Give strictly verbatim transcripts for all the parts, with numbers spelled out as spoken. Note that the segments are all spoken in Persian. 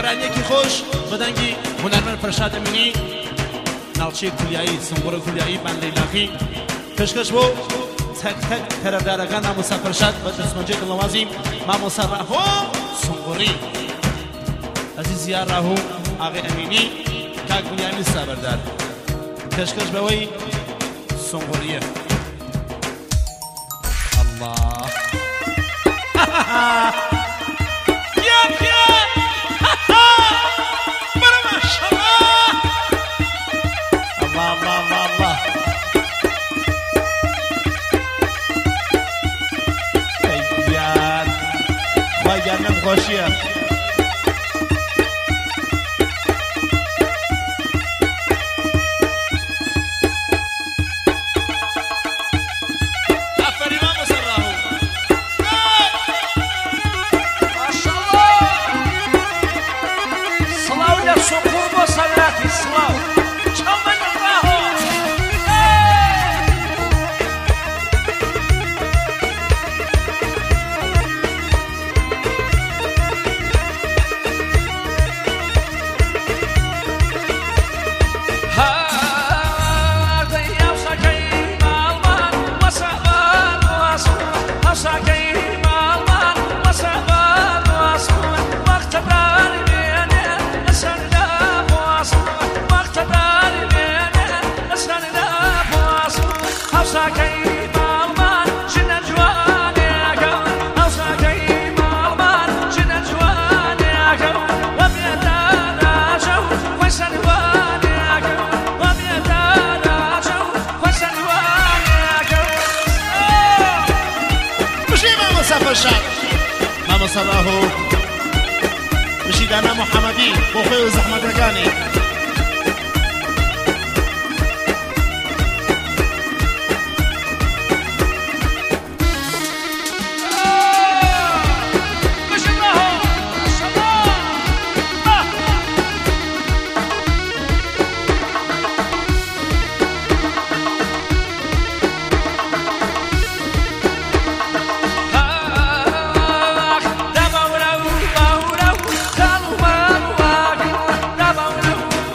گۆرانیەکی خۆش بەدەنگی هونەرمەند فەرشاد ئەمینی ناوچەی کولیایی سنگوڕە کولیایی بانلەیلاقی پێشکەش بۆ تەک تەک تەرەفدارەکان مامۆستا فەرشاد بە دەستمەنجەی دڵنەوازی مامۆستا ڕاهۆ سنگوڕی عزیز یار ڕاهۆ ئاغای ئەمینی کاک بنیامین سابەردار پێشکەش بەوەی سنگوڕیە الله يا يا برا ما شاء الله الله الله الله الله اياد خوای گرمم خوشیه ماما صلاحو مشيدانا محمدي وخيو زحمة رقاني Daba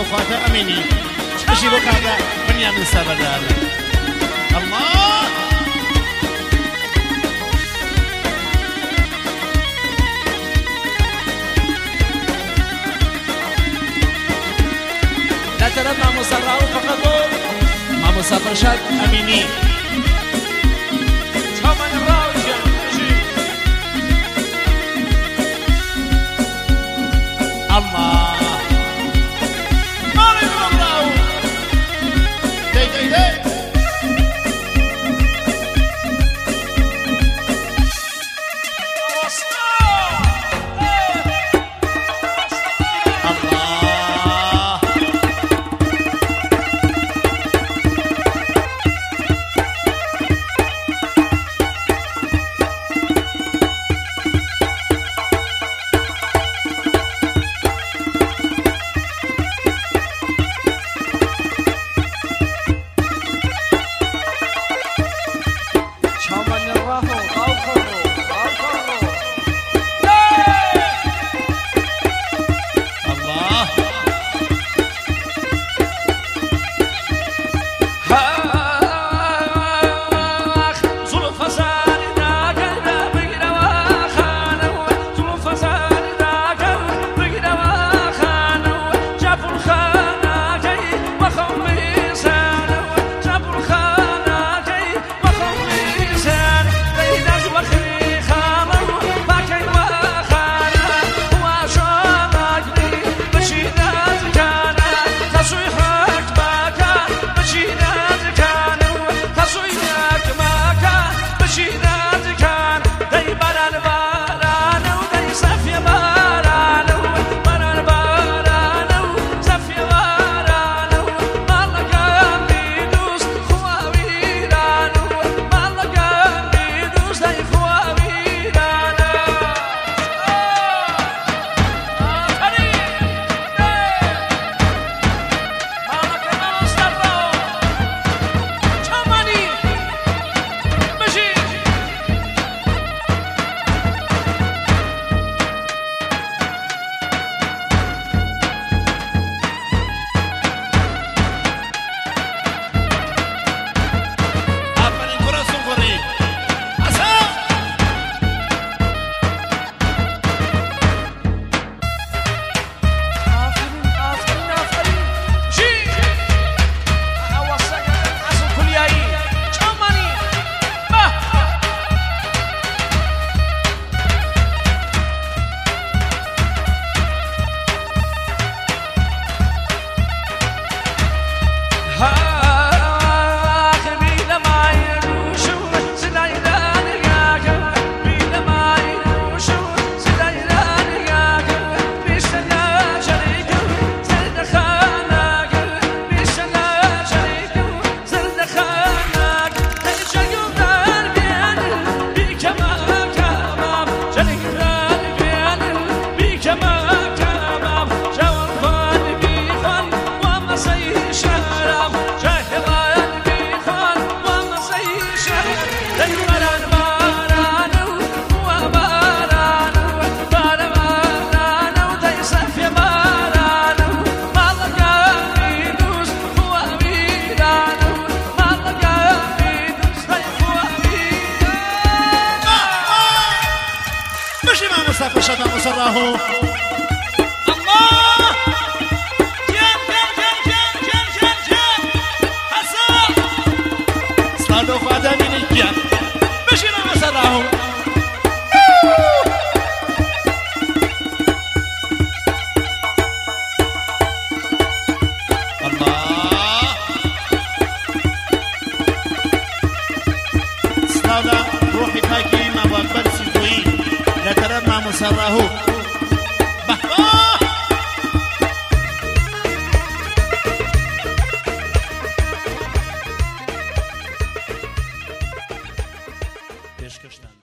صادقات أميني تشي بك هذا من يعمل سبب الله لا ترى ما مصرعه فقط ما مصر رشاد أميني الله مالي مبراو دي دي دي مسافر شد مصراه الله جان جان جان جان جان جان جان حسن صادق آدمی جان بشین مصراه الله صادق روحي تاكي ما بقبل سيدوي لا ترى ما مصراه بهش کشتن